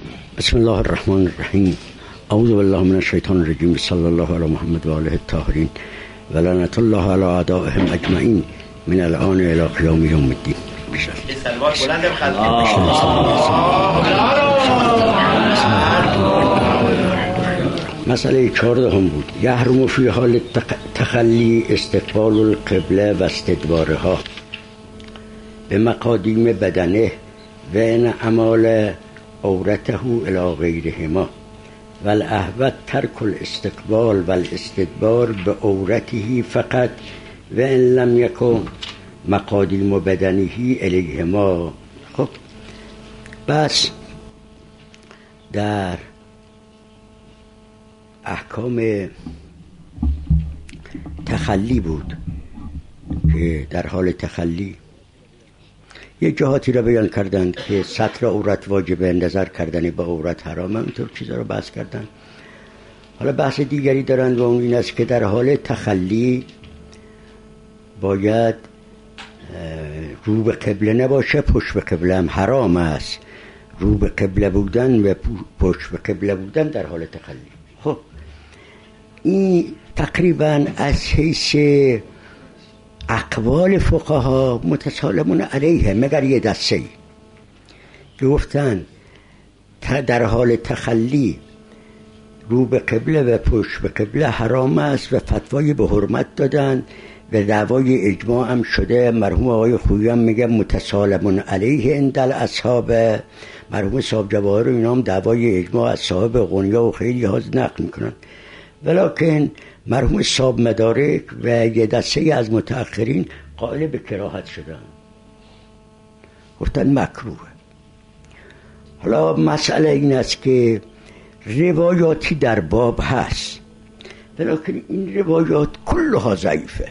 بسم الله الرحمن الرحیم. اعوذ بالله من الشیطان الرجیم. صلی الله علی محمد و آله الطاهرین و لعنت الله علی اعدائهم اجمعین من الان الی قیام یوم الدین. مسئله 14 بود. یحرم فی حال تخلی استقبال القبله و استدبارها به مقادیم بدنه و ان اعمال عورته الی غیرهما و الاحوط ترک الاستقبال و الاستدبار به عورته فقط و ان لم یکن مقادیم بدنه الیهما. خب بس در احکام تخلی بود که در حال تخلی یه جهاتی را بیان کردند که ستر عورت واجبه، نظر کردن به عورت حرامه، اینطور چیزا رو بحث کردند. حالا بحث دیگری دارند و اون این است که در حال تخلی باید رو به قبله نباشه، پشت به قبله هم حرام است. رو به قبله بودن و پشت به قبله بودن در حال تخلی. خب این تقریبا از حیث اقوال فقها متسالمون علیه، مگر یه دسته که گفتن در حال تخلی رو به قبله و پشت به قبله حرام است و فتوای به حرمت دادن و دعوای اجماع هم شده. مرحوم آقای خویی هم میگه متسالمون علیه اندل اصحاب، مرحوم صاحب جواهر و اینا هم دعوای اجماع از صاحب غنیا و خیلی ها نقل میکنن. ولیکن مرحوم صاحب مدارک و یه دسته از متأخرین قائل به کراهت شدن، گفتن مکروه. حالا مسئله این است که روایاتی در باب هست، ولیکن این روایات کلها ضعیفه،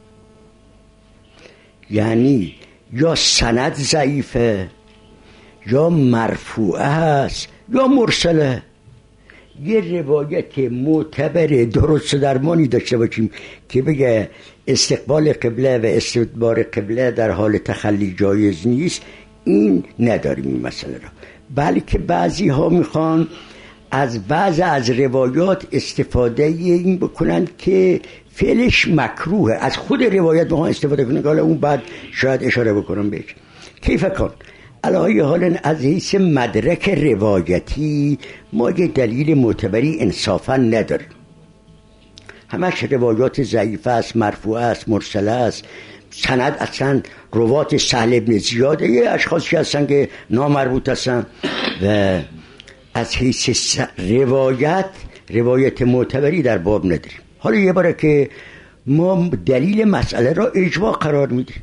یعنی یا سند ضعیفه یا مرفوعه هست یا مرسله. یه روایت معتبر درست درمانی داشته باشیم که بگه استقبال قبله و استدبار قبله در حال تخلی جایز نیست، این نداریم این مسئله را. بلکه بعضی ها میخوان از بعض از روایات استفاده این بکنن که فعلش مکروه، از خود روایت میخوان استفاده کنن. حالا اون بعد شاید اشاره بکنم بهش. کیف کن علاوه حالا از حیث مدرک روایتی ما یه دلیل معتبری انصافا نداریم، همش روایات ضعیفه است، مرفوعه است، مرسله است. سند اصلا روات سهل ابن زیاده، یه اشخاصی هستن که نامربوط هستن و از حیث روایت معتبری در باب نداریم. حالا یه باره که ما دلیل مسئله را اجماع قرار میدیم،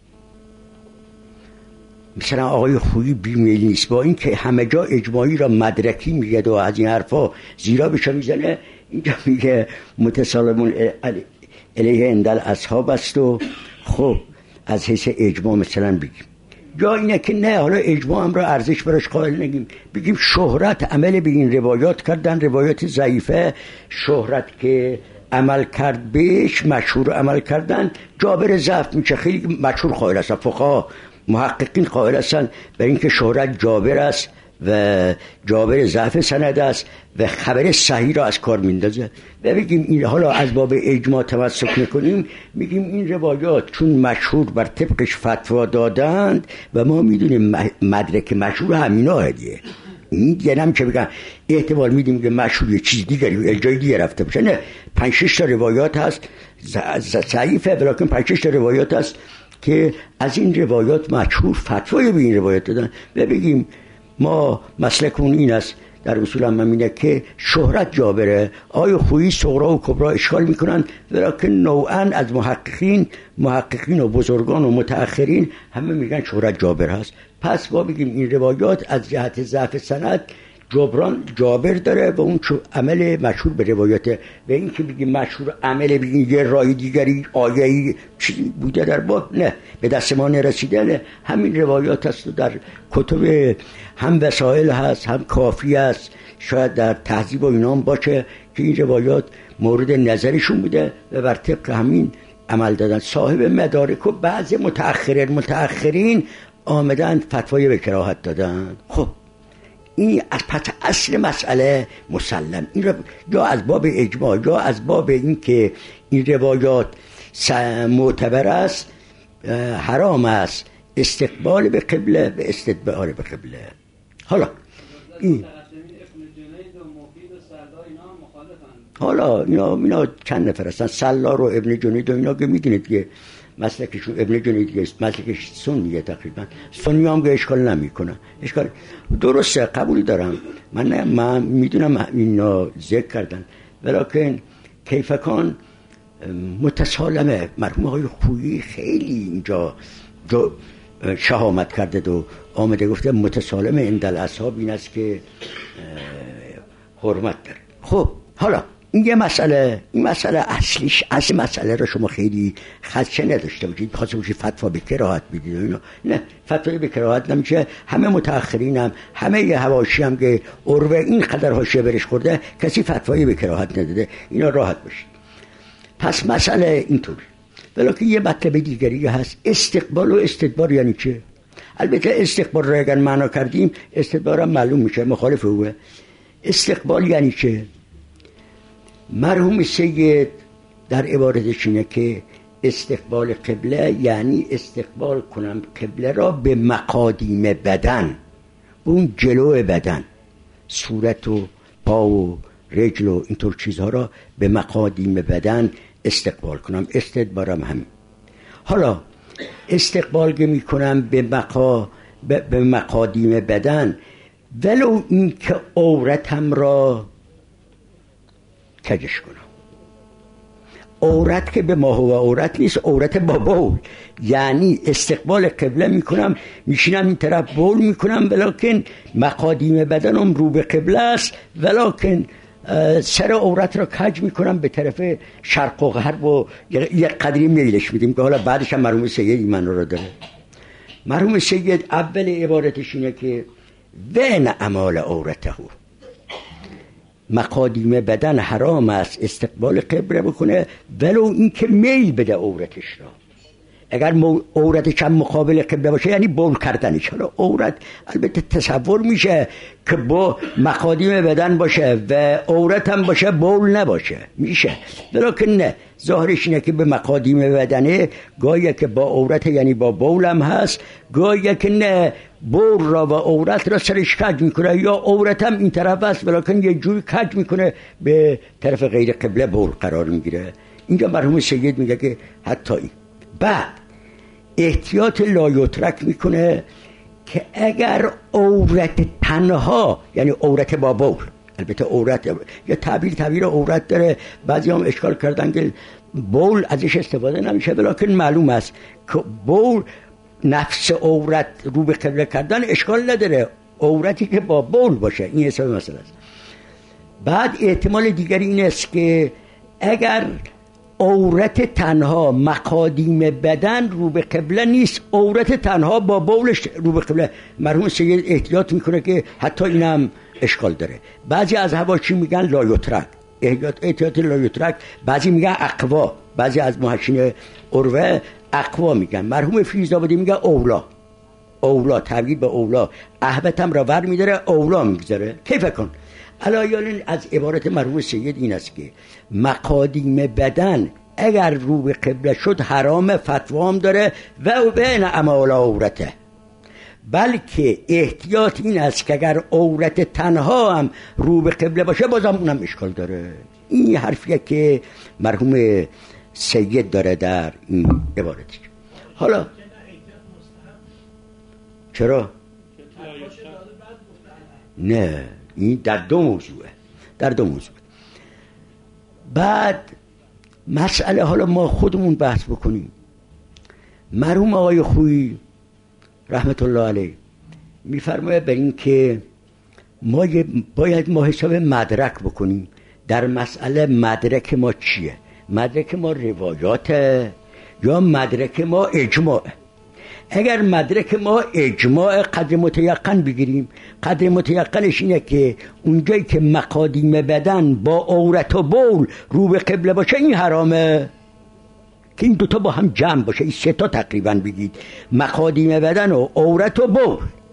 مثلا آقای خویی بیمیل نیست با این که همه جا اجماعی را مدرکی میگه و از این حرفا زیرا بشه میزنه، اینجا میگه متسالمون علیه اندل اصحاب است و خب از حیث اجماع مثلا بگیم. یا اینه که نه، حالا اجماع هم را ارزش براش قائل نگیم، بگیم شهرت عمل به این روایات کردن، روایات ضعیفه، شهرت که عمل کرد بهش مشهور عمل کردن جابر ضعف میشه. خیلی مشهور قائل هستن فقها، محققین قائل هستن به اینکه شهرت جابر است و جابر ضعف سند است و خبر صحیح را از کار میندازه. و بگیم این حالا از باب اجماع تمسک میکنیم، میگیم این روایات چون مشهور بر طبقش فتوا دادند و ما میدونیم مدرک مشهور همینا دیگه. این دیگه هم که بگم احتمال میدیم که مشهور یه چیز دیگری جای دیگه رفته باشه. نه، 5-6 تا روایات هست ضعیفه، ولیکن 5-6 تا روایات هست که از این روایات مشهور فتوای به این روایات دادن. و بگیم ما مسلکمون این است در اصول هم اینه که شهرت جابره. آیا خویی صغرا و کبرا اشکال میکنن، ولیکن نوعا از محققین و بزرگان و متأخرین همه میگن شهرت جابر هست. پس ما بگیم این روایات از جهت ضعف سند جابر داره و اون چون عمل مشهور به روایته. و این که بگیم مشهور عمل بگیم یه رای دیگری آیه‌ای چی بوده در باب، نه، به دست ما نرسیده. نه، همین روایات هست و در کتب هم وسائل هست هم کافی هست، شاید در تهذیب و اینام باشه که این روایات مورد نظرشون بوده و بر طبق همین عمل دادن. صاحب مدارک و بعض متأخرین آمدن فتوای به کراهت دادن. خب این از پس اصل مسئله مسلم، این رو یا از باب اجماع یا از باب این که این روایات معتبر است، حرام است استقبال به قبله و استدبار به قبله. حالا اینا چند نفر هستن؟ سلار و ابن جنید و اینا که میدونید که مسلکشون ابن جنید است، مسلکش سنیه تقریبا. سنی هم که اشکال نمیکنه، اشکال درسته، قبول دارم، من میدونم اینا ذکر کردن، ولیکن کیفکان متسالمه. مرحوم آقای خویی خیلی اینجا شهامت کرده و آمده گفته متسالمه اندل اصحاب این است که حرمت داره. خب حالا این مسئله اصلیش، اصل مسئله رو شما خیلی خدشه نداشته باشید، خاصه باشید فتوا به کراهت بدید اینا. نه، فتوای به کراهت نمیشه. همه متأخرین هم، همه ی حواشی هم که عروه این قدر حاشیه برش خورده، کسی فتوای به کراهت نداده. اینا راحت باشید. پس مسئله اینطور. ولیکن یه مطلب دیگری هست، استقبال و استدبار یعنی چه؟ البته استقبال رو اگر معنا کردیم، استدبار هم معلوم میشه مخالف اوه. استقبال یعنی چه؟ مرحوم سید در عبارتش اینه که استقبال قبله یعنی استقبال کنم قبله را به مقادیم بدن، اون جلو بدن، صورت و پا و رجل و اینطور چیزها را به مقادیم بدن استقبال کنم. استدبارم همین. حالا استقبال که میکنم به مقادیم بدن، ولو این که عورتم را کجش کنم. عورت که به ما هو عورت نیست، عورت با بول، یعنی استقبال قبله میکنم، میشینم این طرف بول میکنم، ولیکن مقادیم بدنم رو به قبله است، ولیکن سر عورت را کج میکنم به طرف شرق و غرب و یک قدری میلش میدیم که حالا بعدش هم مرحوم سید ایمان را داره. مرحوم سید اول عبارتش اینه که وین اعمال عورته، مقادیم بدن حرام است استقبال قبله بکنه ولو این که میل بده عورتش را. اگر عورتش هم مقابل قبله باشه یعنی بول کردنش. حالا عورت البته تصور میشه که با مقادیم بدن باشه و عورت هم باشه بول نباشه، میشه، ولیکن نه، ظاهرش اینه که به مقادیم بدنه، گاهی که با عورت یعنی با بول هم هست، گاهی که نه، بول را و عورت را سرش کج میکنه، یا عورت هم این طرف است ولیکن یه جوری کج میکنه به طرف غیر قبله بول قرار میگیره. اینجا مرحوم سید میگه که حتی این. بعد احتیاط لایترک میکنه که اگر عورت تنها، یعنی عورت با بول، البته عورت یا تعبیر عورت داره، بعضی هم اشکال کردن که بول ازش استفاده نمیشه، ولیکن معلوم است که بول نفس عورت رو به قبله کردن اشکال نداره، عورتی که با بول باشه، این حساب مسئله است. بعد احتمال دیگری این است که اگر عورت تنها مقادیم بدن رو به قبله نیست، عورت تنها با بولش رو به قبله، مرحوم سید احتیاط میکنه که حتی اینم اشکال داره. بعضی از حواشی میگن لایترک، احتیاط لایترک، بعضی میگن اقوا، بعضی از محشین عروه اقوا میگن. مرحوم فیض‌آبادی میگه اولا، تعبیر به اولا، احبتم را ور میداره، اولا میگذاره. کیف کن علایال از عبارت مرحوم سید این است که مقادیم بدن اگر رو به قبله شد حرام، فتوام داره و بین اعمال عورته، بلکه احتیاط این است که اگر عورت تنها هم رو به قبله باشه بازم اونم اشکال داره. این حرفیه که مرحوم سید داره در این عبارتی. حالا چرا؟ نه، این در دو موضوعه. بعد مسئله، حالا ما خودمون بحث بکنیم. مرحوم آقای خویی رحمت الله علیه میفرماید بر این که ما باید حساب مدرک بکنیم در مسئله. مدرک ما چیه؟ مدرک ما روایاته یا مدرک ما اجماعه؟ اگر مدرک ما اجماع، قدر متیقن بگیریم. قدر متیقنش اینه که اونجایی که مقادیم بدن با عورت و بول رو به قبله باشه این حرامه، که این دوتا با هم جمع باشه، این سه تا تقریبا بگید، مقادیم بدن و عورت و بول.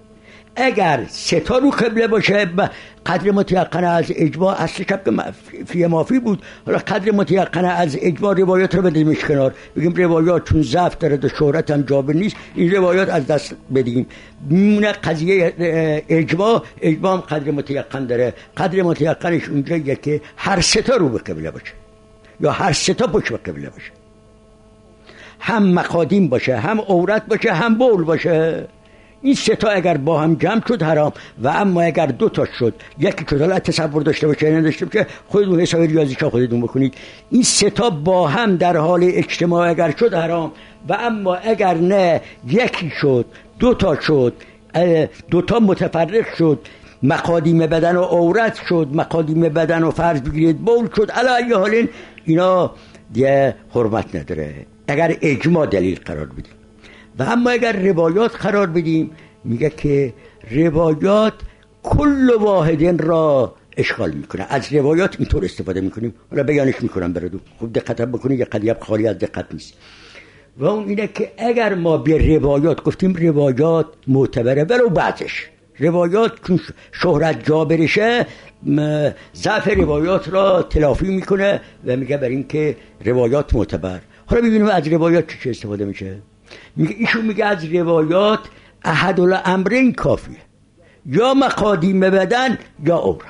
اگر سه تا رو قبله باشه قدر متیقن از اجماع، اصل شب که فی مافی بود، حالا قدر متیقن از اجماع روایات رو بدیمش کنار، بگیم روایات چون ضعف داره و شهرت هم جابر نیست، این روایات از دست بدیم. میمونه قضیه اجماع هم قدر متیقن داره. قدر متیقنش اونجاییه که هر سه تا رو به قبله باشه یا هر سه تا پشت به قبله باشه، هم مقادیم باشه، هم عورت باشه، هم بول باشه. این سه تا اگر با هم جمع شد حرام، و اما اگر دو تا شد، یکی شد، حالا تصور داشته باشه نداشته باشه خودتون حساب ریاضیشو خودتون بکنید، این سه تا با هم در حال اجتماع اگر شد حرام، و اما اگر نه یکی شد، دو تا شد، دو تا متفرق شد، مقادیم بدن و عورت شد، مقادیم بدن و فرض بگیرید بول شد، علی ای حال اینا دیگه حرمت نداره اگر اجماع دلیل قرار بدیم. و اما اگر روایات قرار بدیم، میگه که روایات کل واحدین را اشغال میکنه. از روایات اینطور استفاده میکنیم، حالا بیانش میکنم براتون، خوب دقت بکنید، یه قضیه خالی از دقت نیست. و اون اینه که اگر ما به روایات گفتیم روایات معتبره، ولو بعضش روایات چون شهرت جابرشه ضعف روایات را تلافی میکنه و میگه بر این که روایات معتبر. حالا ببینیم از روایات چه استفاده میشه. میگه ایشون میگه از روایات احد الامرین کافیه، یا مقادیم بدن یا عورت،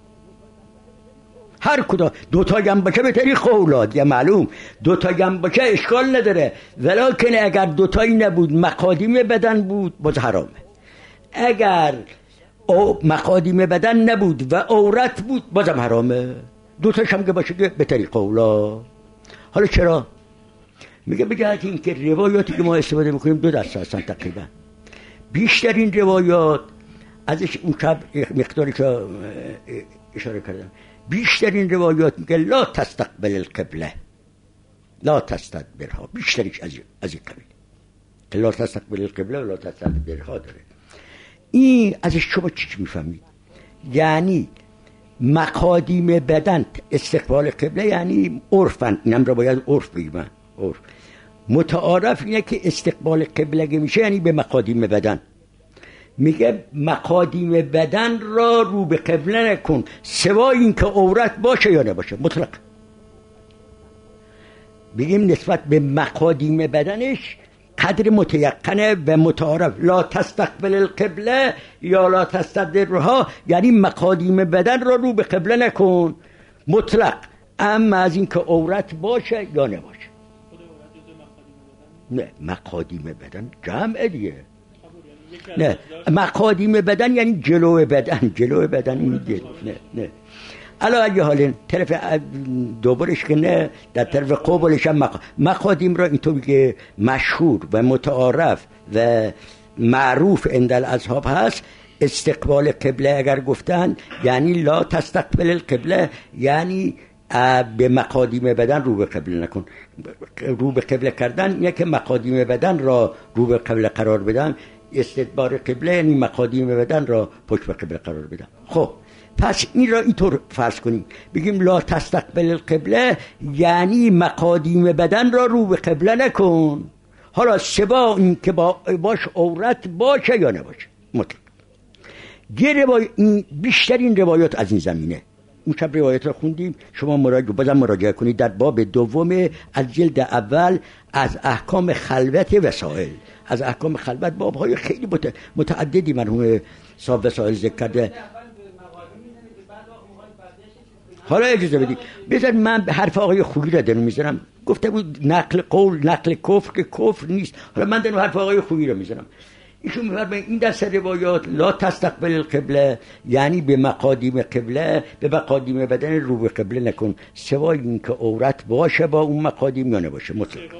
هر کدام دوتا هم باشه به طریق اولاد یا معلوم، دوتا هم باشه اشکال نداره، ولیکن اگر دوتایی نبود مقادیم بدن بود باز حرامه. اگر مقادیم بدن نبود و عورت بود بازم حرامه. دوتاش هم که باشه به طریق اولاد. حالا چرا؟ میگه بجهت این که روایاتی که ما استفاده میکنیم دو دسته هستن تقریبا. بیشترین روایات ازش اون شب مقدارش اشاره کردم، بیشترین روایات میگه لا تستقبل القبله لا تستدبرها، بیشترش از این قبیل که لا تستقبل القبله و لا تستدبرها داره. این ازش شما چی میفهمید؟ یعنی مقادیم بدن استقبال قبله یعنی عرفن، اینم رو باید عرف بگیم، عرف متعارف اینه که استقبال قبله میشه یعنی به مقادیم بدن. میگه مقادیم بدن را رو به قبله نکن سوای این که عورت باشه یا نباشه، مطلق. بگیم نسبت به مقادیم بدنش قدر متیقنه و متعارف، لا تستقبل القبله یا لا تستدبرها یعنی مقادیم بدن را رو به قبله نکن مطلق، اما از این که عورت باشه یا نباشه. نه مقادیم بدن جمع دیگه، نه مقادیم بدن یعنی جلو بدن، جلو بدن میگه، نه علا یه حال طرف دوبارش که نه، در طرف قبولش هم مقادیم را اینطور که مشهور و متعارف و معروف عند الاصحاب هست. استقبال قبله اگر گفتن یعنی لا تستقبل القبله یعنی به مقادیم بدن رو به قبله نکن. رو به قبله کردن اینه که مقادیم بدن را رو به قبله قرار بدن، استدبار قبله یعنی مقادیم بدن را پشت به قبله قرار بدن. خب پس این را اینطور فرض کنیم، بگیم لا تستقبل القبله یعنی مقادیم بدن را رو به قبله نکن، حالا سوا این که باش عورت باشه یا نباشه مطلق. بیشترین روایات از این زمینه. اون شب روایت را خوندیم، شما مراجعه کنید در باب دوم از جلد اول از احکام خلوت وسائل. از احکام خلوت بابهای خیلی متعددی مرحوم صاحب وسائل ذکر کرده. حالا اجازه بدید بذار من حرف آقای خویی را دارم میزنم، گفته بود نقل قول نقل کفر که کفر نیست، حالا من دارم حرف آقای خویی را میزنم. ایشون میفرمه این دست روایات لا تستقبل القبله یعنی به مقادیم قبله، به مقادیم بدن رو به قبله نکن سوای این که عورت باشه با اون مقادیم یا نباشه،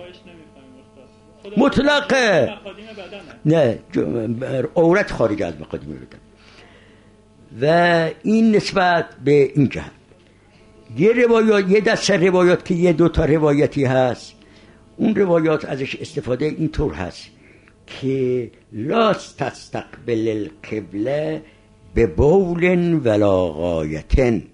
مطلقه. نه عورت خارج از مقادیم بدن. و این نسبت به این جهت. یه دست روایات که یه دوتا روایتی هست، اون روایات ازش استفاده اینطور هست که لا تستقبل القبله به بول ولا غایتن،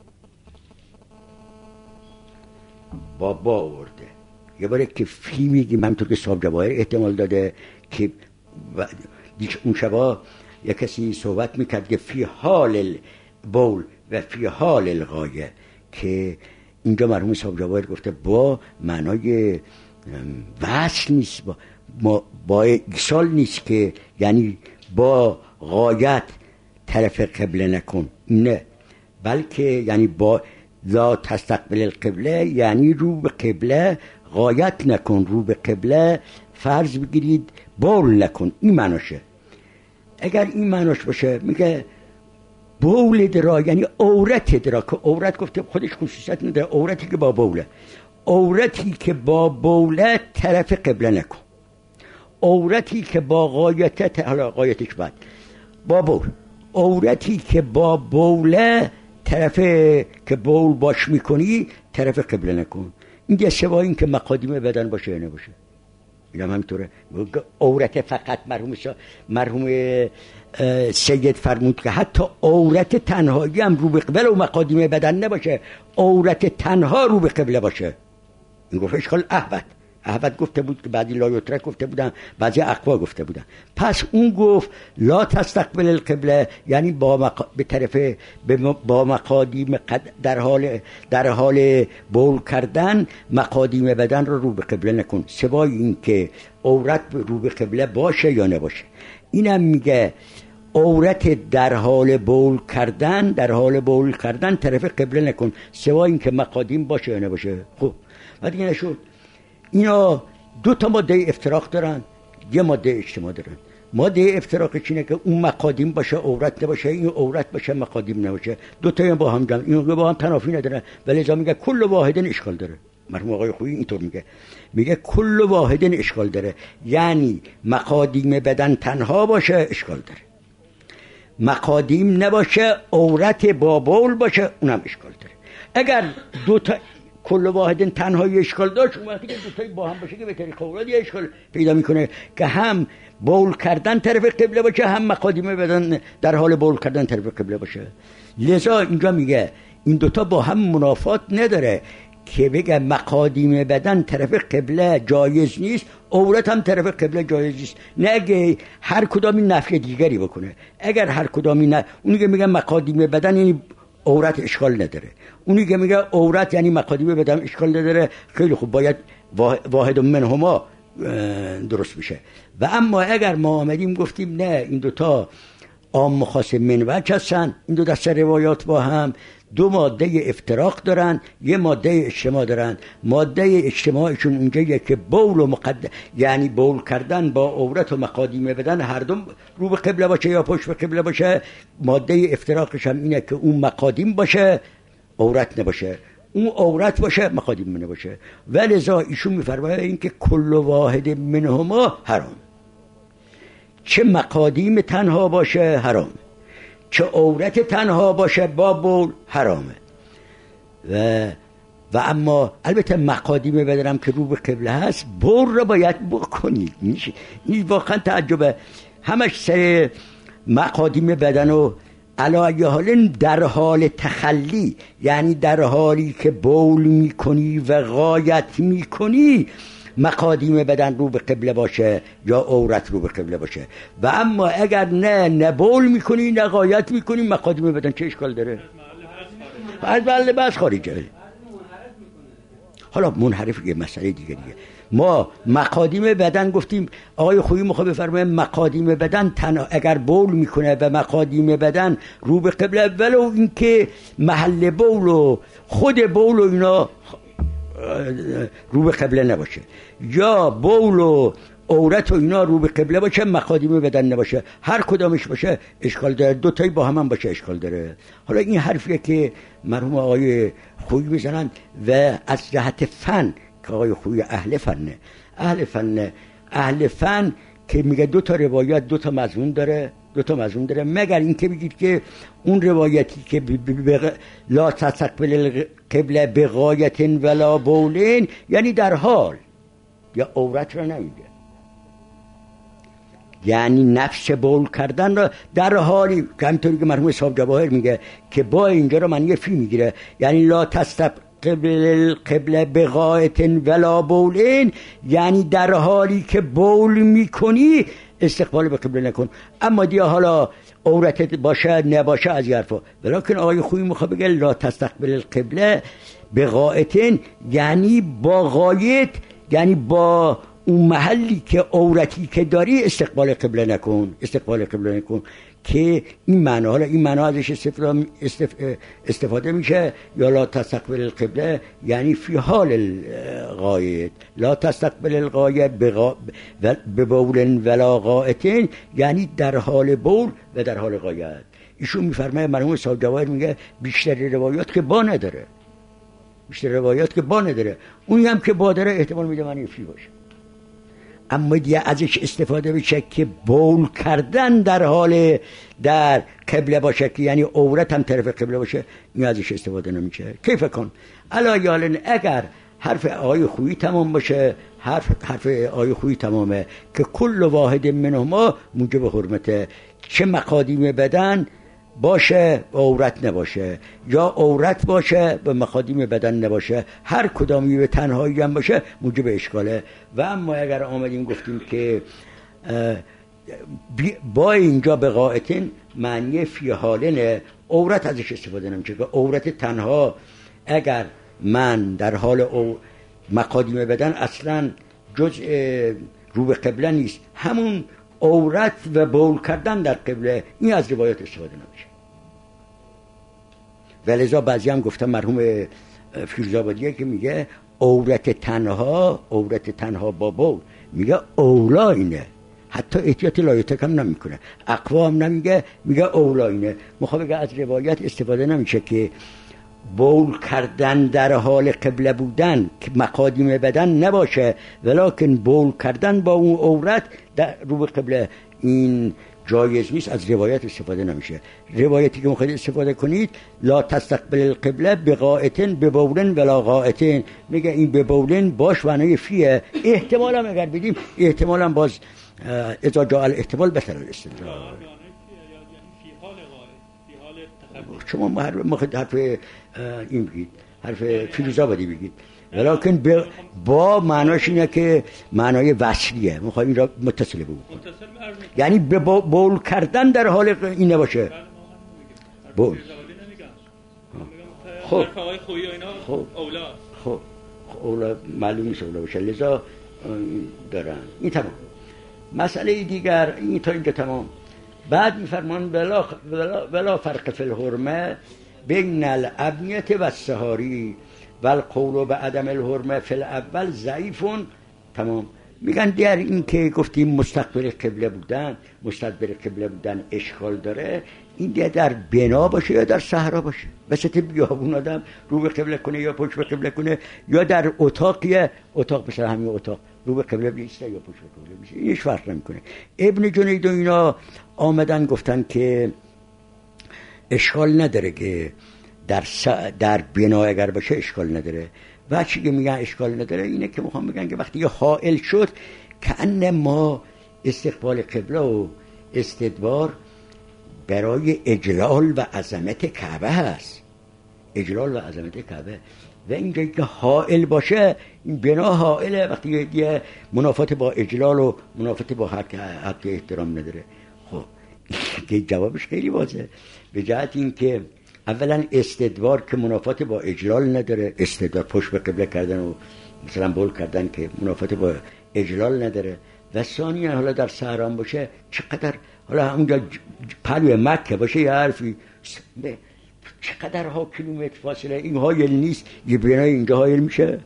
با آورده. یه باره که فی میگیم همطور که صاحب جواهر احتمال داده که اون شبا یک کسی صحبت میکرد که فی حال البول و فی حال الغایه، که اینجا مرحوم صاحب جواهر گفته با معنای وصل نیست، با ایصال نیست، که یعنی با غایت طرف قبله نکن، نه، بلکه یعنی با لا تستقبل القبله یعنی رو به قبله غایت نکن، رو به قبله فرض بگیرید بول نکن، این معناشه. اگر این معناش باشه میگه بول درا یعنی عورت درا، که عورت گفته خودش خصوصیت نداره، عورتی که با بوله، عورتی که با بوله طرف قبله نکن، عورتی که با غایت، حالا غایتش بعد با بول، عورتی که با بوله طرف که بول باش میکنی طرف قبله نکن. این یه سوای این که مقادیم بدن باشه یا نباشه، این هم همینطوره. عورت فقط مرحوم سید فرمود که حتی عورت تنهایی هم رو به قبله و مقادیم بدن نباشه، عورت تنها رو به قبله باشه. این گفت اشکال احمد گفته بود که بعضی لایوترک گفته بودن، بعضی اقوا گفته بودن. پس اون گفت لا تستقبل القبله یعنی به طرف با مقادیم در حال بول کردن مقادیم بدن رو به قبله نکن، سوای این که عورت رو به قبله باشه یا نباشه. اینم میگه عورت در حال بول کردن طرف قبله نکن، سوای این که مقادیم باشه یا نباشه. خب بعد دیگه نشد. اینا دو تا ماده افتراق دارن، یه ماده اجتماع دارن. ماده افتراقش اینه که اون مقادیم باشه عورت نباشه، این عورت باشه مقادیم نباشه، دو تا با هم جمع، این با هم تنافی ندارن، ولی لذا میگه کل واحدن اشکال داره. مرحوم آقای خویی اینطور میگه کل واحدن اشکال داره، یعنی مقادیم بدن تنها باشه اشکال داره، مقادیم نباشه عورت با بول باشه اونم اشکال داره. اگر دو تا کل واحدن تنهایی اشکال داشت، اون وقتی که دو تایی با هم باشه که به طریق اوراد یه اشکال پیدا میکنه که هم بول کردن طرف قبله باشه، هم مقادیم بدن در حال بول کردن طرف قبله باشه. لذا اینجا میگه این دوتا با هم منافات نداره که بگه مقادیم بدن طرف قبله جایز نیست، عورت هم طرف قبله جایز نیست، نه اگه هر کدامی نفی دیگری بکنه. اگر هر کدامی اونی که میگه مقادیم بدن یعنی عورت اشکال نداره، اونی که میگه عورت یعنی مقادیم بدن اشکال نداره، خیلی خوب، باید واحد منهما درست بشه. و اما اگر ما آمدیم گفتیم نه این دوتا عام خاص منوج هستن، این دو دسته روایات با هم دو ماده افتراق دارن، یه ماده اجتماع دارن. ماده اجتماعشون اونجاییه که بول و یعنی بول کردن با عورت و مقادیم بدن هر دو رو به قبله باشه یا پشت به قبله باشه. ماده افتراقش هم اینه که اون مقادیم باشه عورت نباشه، اون عورت باشه مقادیم نباشه. ولذا ایشون میفرماید این که کل واحد منهما حرام، چه مقادیم تنها باشه حرام، چه عورت تنها باشه با بول حرامه. و اما البته مقادیم بدنم که رو به قبله هست بول را باید بکنید. این واقعا تعجبه، همش سر مقادیم بدن و علی حال در حال تخلی، یعنی در حالی که بول میکنی و غایت میکنی مقادیم بدن رو به قبله باشه یا عورت رو به قبله باشه. و اما اگر نه بول میکنی نه غایت میکنی مقادیم بدن چه اشکال داره؟ از بله بس خارجه. حالا منحرف یه مسئله دیگه. ما مقادیم بدن گفتیم آقای خویی میخواد بفرمایه مقادیم بدن تنها اگر بول میکنه و مقادیم بدن رو به قبله، ولو اینکه محل بول و خود بول و اینا رو به قبله نباشه، یا بول و عورت و اینا رو به قبله باشه مقادیم بدن نباشه، هر کدامش باشه اشکال داره، دو تایی با هم باشه اشکال داره. حالا این حرفیه که مرحوم آقای خویی میزنن و از جهت فن که آقای خویی اهل فن که میگه دو تا روایت دو تا مضمون داره، مگر اینکه بگید که اون روایتی که لا تستقبل قبله بغایت ولا بولین یعنی در حال، یا عورت را نمیگه، یعنی نفس بول کردن را در حالی که همطوری که مرحوم صاحب جواهر میگه که با اینجا رو معنی فی میگیره، یعنی لا تستقبل قبله بغایت ولا بولین یعنی در حالی که بول میکنی استقبال به قبله نکن. اما دیگه حالا عورتت باشه نباشه از حرفا. ولیکن آقای خویی میخواد بگه لا تستقبل القبله به غائطین، یعنی با غایط، یعنی با اون محلی که عورتی که داری استقبال قبله نکن، استقبال قبله نکن. که این معنی، حالا این معنی ازش استفاده میشه یا لا تستقبل القبله یعنی فی حال الغایط، لا تستقبل الغایط به بول ولا غائطین، یعنی در حال بول و در حال غایط. ایشون میفرماید مرحوم صاحب جواهر میگه بیشتر روایات که با نداره، بیشتر روایات که با نداره، اونی هم که با داره احتمال میده معنی فی باشه. اما دیگه ازش استفاده بشه که بول کردن در حال در قبله باشه، که یعنی عورت هم طرف قبله باشه، این ازش استفاده نمیشه. کیف کن الا یالن، اگر حرف آقای خویی تمام باشه، حرف آقای خویی تمامه که کل واحد منهما موجب حرمته، چه مقادیم بدن باشه و عورت نباشه، یا عورت باشه و مقادیم بدن نباشه، هر کدامی به تنهایی هم باشه موجب اشکاله. و اما اگر آمدیم گفتیم که با اینجا به غائطین معنی فی حالن، عورت ازش استفاده نمیشه، که عورت تنها اگر من در حال مقادیم بدن اصلا جزء رو به قبله نیست، همون عورت و بول کردن در قبله، این از روایات استفاده نمیشه. ولذا بعضی هم گفتم مرحوم فیروزآبادیه که میگه عورت تنها با بول، میگه اولا اینه، حتی احتیاط لایتک هم نمیکنه، اقوام نمیگه، میگه اولا اینه. میخواد بگه از روایت استفاده نمیشه که بول کردن در حال قبله بودن که مقادیم بدن نباشه، ولکن بول کردن با اون عورت در رو به قبله این جایز نیست، از روایت استفاده نمیشه. روایتی که میخواید استفاده کنید لا تستقبل القبله بغائطین ببولن ولا غائطین، میگه این ببولن باش معنی فیه، احتمال هم اگر بدیم احتمال هم باز اذا جاء الاحتمال بطل الاستدلال. شما میخواید حرف این بگید، حرف فیروزآبادی بگید، ولیکن با معناش اینه که معنای وصلیه، میخوایم این را متصل بگو، یعنی به بول کردن در حال این نباشه. بول خب خب اولا معلوم نیست اولا باشه، لذا دارن این تمام. مسئله دیگر این تا اینجا تمام. بعد میفرمان ولا فرق فی الحرمه بین الابنیت و السهاری و القول به عدم الحرمه فی الاول ضعیفون. تمام. میگن در این که گفتیم مستقبل قبله بودن اشکال داره، این در بنا باشه یا در صحرا باشه، وسط بیابون آدم رو به قبله کنه یا پشت به قبله کنه، یا در اتاق مثلا همین اتاق رو به قبله بیسته یا پشت به قبله بیسته، این هیچ فرق نمیکنه. ابن جنید و اینا آمدن گفتن که اشکال نداره که در بنا اگر باشه اشکال نداره. و چی که میگن اشکال نداره اینه که میخوام بگن که وقتی یه حائل شد که ان ما استقبال قبله و استدبار برای اجلال و عظمت کعبه هست، اجلال و عظمت کعبه، و اینجا که حائل باشه این بنا حائله، وقتی یه منافات با اجلال و منافات با حق احترام نداره. خب که جوابش خیلی واضحه، به جهت این که اولا استدبار که منافات با اجلال نداره، استدبار پشت به قبله کردن و مثلا بول کردن که منافات با اجلال نداره، و ثانیا حالا در صحرا باشه چقدر، حالا اونجا پلوی مکه باشه یه حرفی چقدر ها کیلومتر فاصله، این حائل نیست یه بنای اینجا حائل میشه،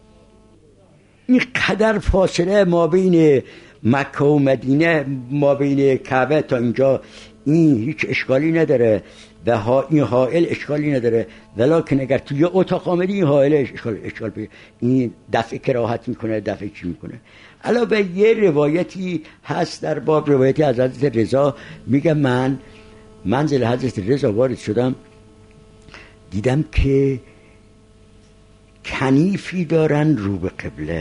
این قدر فاصله ما بین مکه و مدینه، ما بین کعبه تا اینجا، این هیچ اشکالی نداره و این حائل اشکالی نداره. ولکن اگر توی اتاق آمدی این حائل اشکال این دفع کراهت میکنه، دفع چی میکنه. علاوه یه روایتی هست در باب، روایتی از حضرت رضا، میگه من منزل حضرت رضا وارد شدم، دیدم که کنیفی دارن رو به قبله.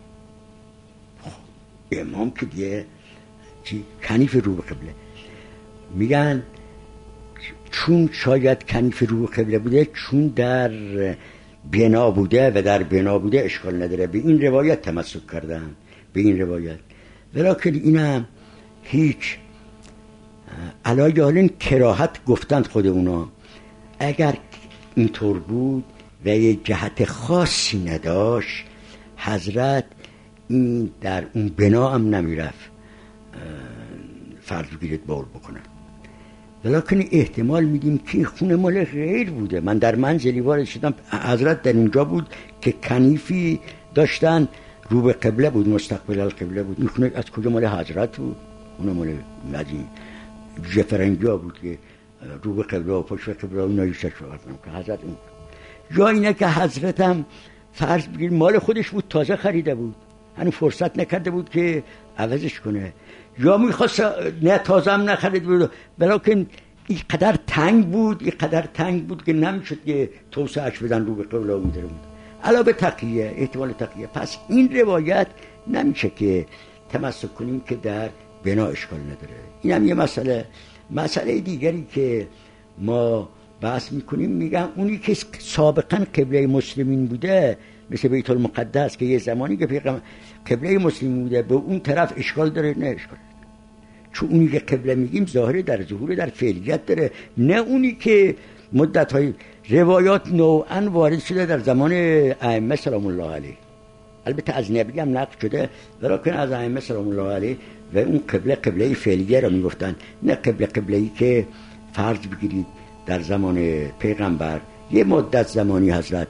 امام که دیگه کنیف رو به قبله، میگن چون شاید کنیف رو به قبله بوده، چون در بنا بوده و در بنا بوده اشکال نداره. به این روایت تمسک کردن، به این روایت. ولیکن اینم هیچ علایه حال کراهت گفتند خود اونا. اگر اینطور بود و یه جهت خاصی نداشت حضرت این در اون بنا هم نمیرفت فرض بگیرید بول بکنن. ولیکن احتمال میدیم که خونه مال غیر بوده. من در منزلی وارد شدم، حضرت در اونجا بود که کنیفی داشتن رو به قبله بود، مستقبل القبله بود. این خونه از کجا مال حضرت بود؟ اون مال مدین جفرنجا بود که رو به قبله و پشت قبله و نایشت شد که حضرت اون یا اینه که حضرت هم فرض بگیر مال خودش بود، تازه خریده بود، هنو فرصت نکرده بود که عوضش کنه، یا میخواست نه تازه هم نخرید بود، بلکن این قدر تنگ بود که نمیشد که توسعهش بدن رو به قبله و میداره بود علاوه تقیه، احتمال تقیه. پس این روایت نمیشه که تمسک کنیم که در بنا اشکال نداره. این هم یه مسئله دیگری که ما بحث میکنیم. میگم اونی که سابقا قبله مسلمین بوده مثل بیت المقدس که یه زمانی که پیغمبر قبله مسلمین بوده به اون طرف اشکال داره؟ نه اشکال داره، چون اونی که قبله میگیم ظاهر در ظهور در فعلیت داره، نه اونی که مدت‌های روایات نوعاً وارد شده در زمان ائمه سلام الله علیه، البته از نبی هم نقل شده ولیکن از ائمه سلام الله علیه و اون قبله فعلیه را میگفتن، نه قبله‌ای که فرض بگیرید در زمان پیغمبر یه مدت زمانی حضرت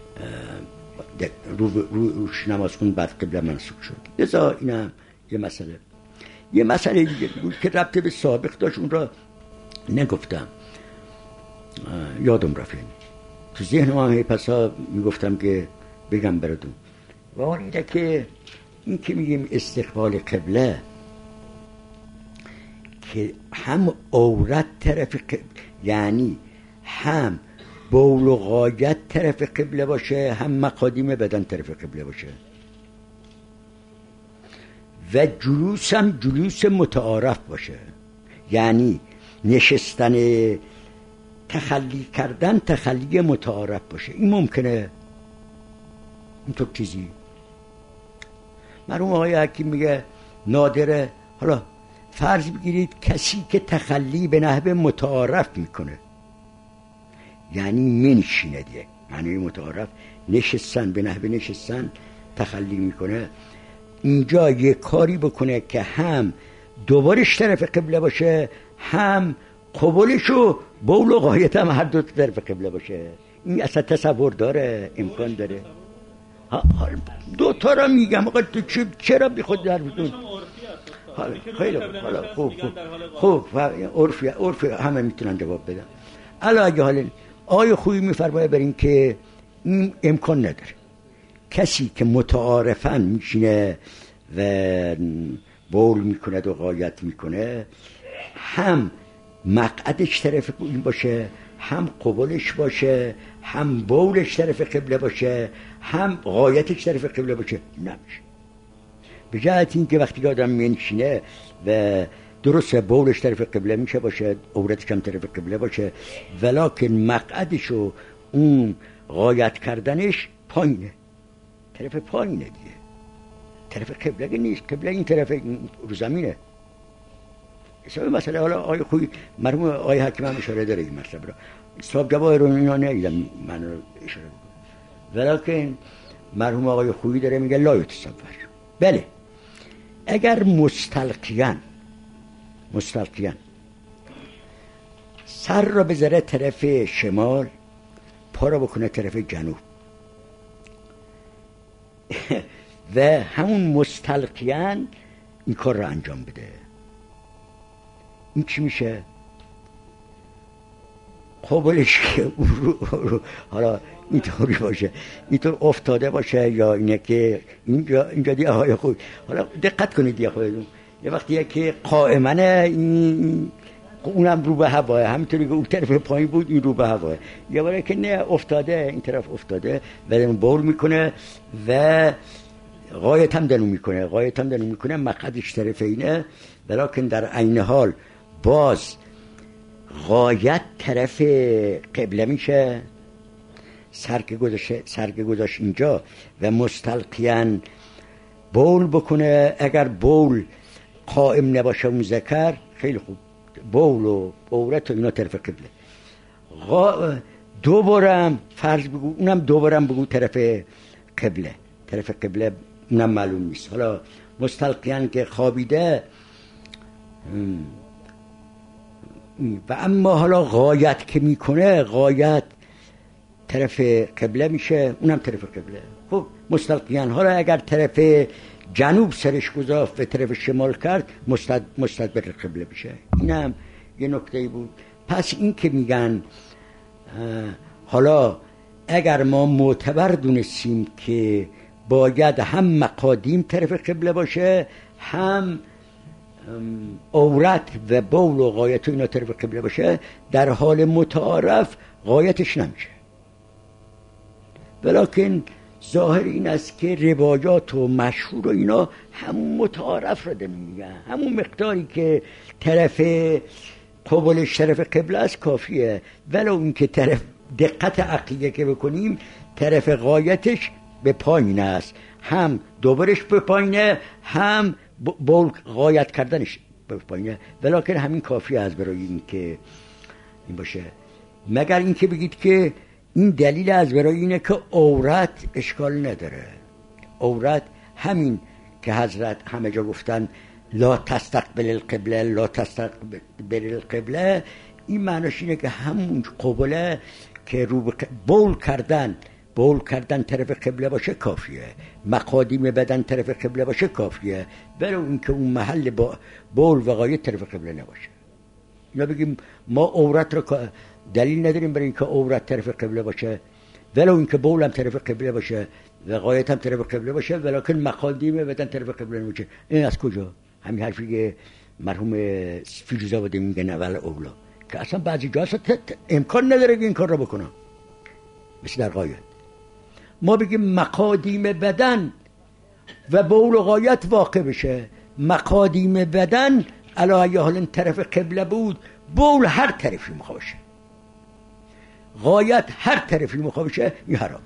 روش نماز خوند بعد قبله منسوخ شد. لذا اینم یه مسئله دیگه بود که ربط به سابق داشت، اون را نگفتم، یادم رفت، تو ذهن هم پسا میگفتم که بگم براتون. و اون اینه که این که میگیم استقبال قبله که هم عورت طرف قبله، یعنی هم بول و غایت طرف قبله باشه، هم مقادیم بدن طرف قبله باشه، و جلوس هم جلوس متعارف باشه، یعنی نشستن تخلی کردن تخلی متعارف باشه. این ممکنه اینطور چیزی؟ مرحوم آقای حکیم میگه نادره. حالا فرض بگیرید کسی که تخلی به نحو متعارف میکنه، یعنی منشینه دیگه، معنی متعارف نشستن، به نحو نشستن تخلی میکنه، اینجا یه کاری بکنه که هم دوبارش طرف قبله باشه، هم قبولش و بول و غایت هم هر دو طرف قبله باشه. این اصلا تصور داره، امکان داره؟ دو تا را میگم آقا تو چرا بی خود در بدون؟ خیلی خوب عرفی همه میتونن جواب بدن. علاوه حالا آیه خوبی میفرمایه بر این که این امکان نداره کسی که متعارفاً میشینه و بول میکنه و غایت میکنه هم مقعدش طرف این باشه، هم قبولش باشه، هم بولش طرف قبله باشه، هم غایتش طرف قبله باشه، نمیشه. به جهت این که وقتی که آدم میشینه و درسته بولش طرف قبله میشه باشه، عورتش هم طرف قبله باشه، ولکن مقعدش و اون غایت کردنش پایینه، طرف پایینه دیگه، طرف قبله نیست، قبله این طرف رو زمینه. مثلا حالا آیه خوی مرحوم آیه حکیم هم اشاره داره این مطلب را، صاحب جواهر رو اینا نیدم من رو اشاره بکنم، ولیکن مرحوم آقای خویی داره میگه لا یتصور. بله اگر مستلقیان سر را بذاره طرف شمال، پا را بکنه طرف جنوب و همون مستلقیان این کار را انجام بده، این چی میشه؟ قابلش که حالا اینطوری باشه، اینطور افتاده باشه، یا اینه که اینجا دیگه آقای خوب حالا دقت کنید دیگه خودتون، یه وقتیه که قائمنه اونم رو به هواه، همینطوری که اون طرف پایین بود این رو به هواه، یه باره که نه افتاده این طرف افتاده و بول میکنه و غایت هم دنو میکنه، مقعدش طرف اینه، ولیکن در عین حال باز غایت طرف قبله میشه، سرک گذاشت اینجا و مستلقیان بول بکنه. اگر بول قائم نباشه اون ذکر خیلی خوب، بول و عورت و اینا طرف قبله. دوبارم فرض بگو اونم دوبارم بگو طرف قبله. طرف قبله اونم معلوم نیست. حالا مستلقیان که خوابیده و اما حالا غایت که میکنه، غایت طرف قبله میشه، اونم طرف قبله. خب مستلقیان حالا اگر طرف جنوب سرش گذاشت و طرف شمال کرد مستدبر قبله میشه. اینم یه نکته بود. پس این که میگن حالا اگر ما معتبر دونستیم که باید هم مقادیم طرف قبله باشه، هم عورت و بول و غایت و اینا طرف قبله باشه، در حال متعارف غایتش نمیشه. ولیکن ظاهر این است که روایات و مشهور و اینا همون متعارف را میگن، همون مقداری که طرف قبولش طرف قبله است کافیه. ولو این که طرف دقت عقلیه که بکنیم طرف غایتش به پایین است، هم دوبرش به پایینه، هم بول غایت کردنش به پایینه. ولیکن همین کافی است برای این که این باشه. مگر این که بگید که این دلیل از برای اینه که عورت اشکال نداره. عورت همین که حضرت همه جا گفتن لا تستقبل القبله لا تستقبل القبله، این معناش اینه که همون قبله که رو بول کردن طرف قبله باشه کافیه، مقادیم بدن طرف قبله باشه کافیه، ولو اینکه اون محل با بول و غایت طرف قبله نباشه. یا بگیم ما عورت رو دلیل نداریم برای اینکه عورت طرف قبله باشه، ولو اینکه بول هم طرف قبله باشه و غایت هم طرف قبله باشه، ولیکن مقادیم بدن طرف قبله نباشه. این از کجا؟ همین حرفی که مرحوم فیروزآبادی میگن اول اولا، که اصلا بعضی جا امکان نداره که این کار رو بکنم. مثل در غایت ما بگیم مقادیم بدن و بول و غایت واقع بشه. مقادیم بدن علی حال طرف قبله بود، بول هر طرفی میخواد باشه، غایت هر طرفی میخواد باشه، این حرام.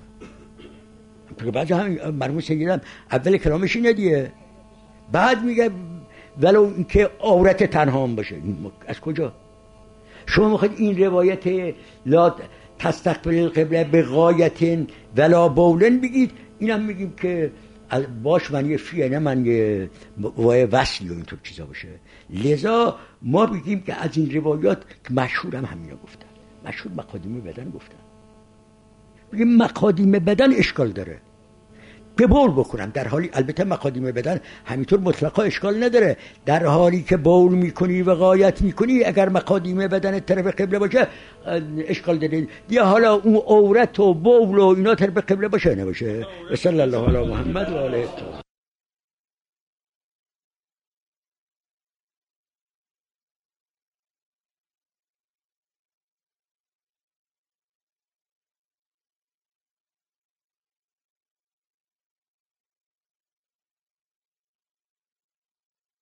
بعضی همین مرموز سیدم اول کلامش اینه دیگه، بعد میگه ولو اینکه عورت تنها هم باشه. از کجا؟ شما میخواید این روایت لا تستقبل القبله به غایت ولا بولن بگید، اینم میگیم که باش من یه فیه، نه من یه وصلی و اینطور چیزا باشه. لذا ما بگیم که از این روایات که مشهور هم همینا گفتن، مشهور مقادیم بدن گفتن، بگیم مقادیم بدن اشکال داره به بول بکنم، در حالی البته مقادیم بدن همینطور مطلقا اشکال نداره، در حالی که بول میکنی و غایت میکنی اگر مقادیم بدن طرف قبله باشه اشکال داره. یا حالا اون عورت و بول و اینا طرف قبله باشه نباشه. صلی الله علی محمد و آله